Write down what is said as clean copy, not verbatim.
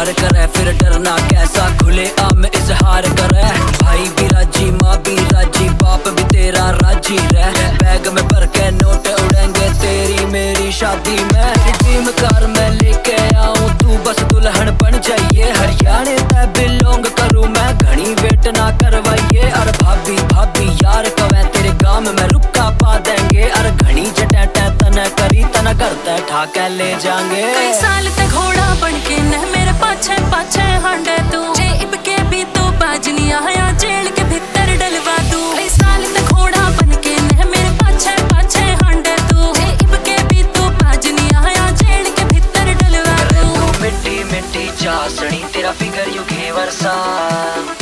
प्यार करे फिर डरना कैसा, खुले आम इजहार करे। भाई भी राजी माँ भी राजी बाप भी तेरा राजी रह। बैग में भर के नोट उड़ेंगे तेरी मेरी शादी में। ड्रीम कार मैं लेके आऊं तू बस दुल्हन बन जाइए। हरियाणा तक बिलोंग करूं मैं घनी वेट ना करवाइए। और भाभी भाभी यार कवे तेरे गांव में रुका पा देंगे। और घनी जटा तना करी तना करता ठाके ले जाएंगे। कई साल तक घोड़ा बन के न मेरे पाछे पाछे हांडे तू। जे इब के भी तो बाज नहीं आया जेल के भीतर डलवा दूं। कई साल तक घोड़ा बन के न मेरे पाछे पाछे हांडे तू। जे इब के भी तो बाज नहीं आया जेल के भीतर डलवा दूं। मिट्टी मिट्टी चासनी तेरा फिगर यू घेवर सा।